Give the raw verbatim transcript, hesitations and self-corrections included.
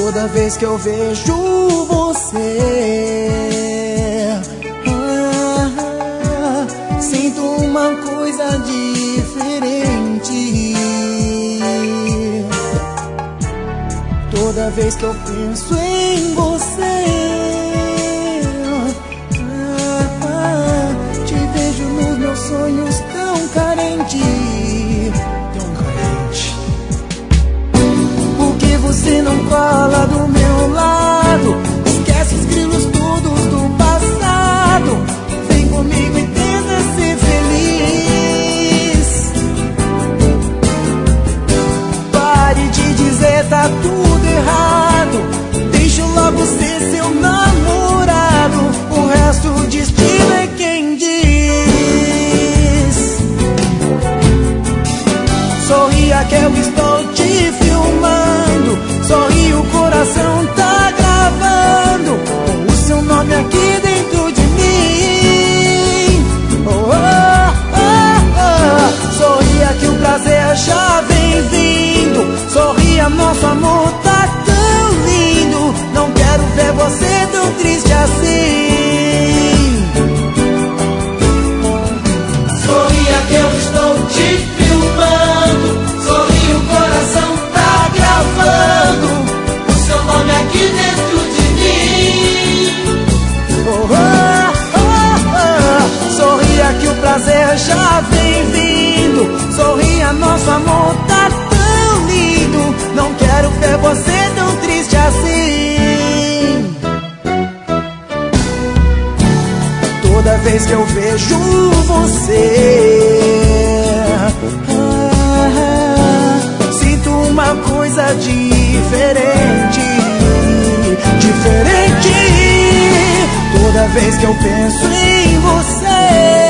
Toda vez que eu vejo você, ah, sinto uma coisa diferente. Toda vez que eu penso em você, ah, te vejo nos meus sonhos tão carente, tão carente. Por que você não cola do meu lado? Esquece os grilos todos do passado. Vem comigo e tenta ser feliz. Pare de dizer tá tudo errado. Deixa logo ser seu namorado. O resto o destino é quem diz. Sorria que eu estou te filmando. Sorri, o coração tá gravando o seu nome aqui dentro de mim. Oh, oh, oh, oh. Sorria que o prazer já vem vindo. Sorria, nosso amor tá tão lindo. Não quero ver você tão triste assim. Sorria que eu estou te filmando. Sorri, o coração tá gravando o seu nome aqui dentro de mim. Oh, oh, oh, oh. Sorria que o prazer já vem vindo. Sorria, nosso amor tá tão lindo. Não quero ver você tão triste assim. Toda vez que eu vejo você, ah, sinto uma coisa diferente, diferente. Toda vez que eu penso em você,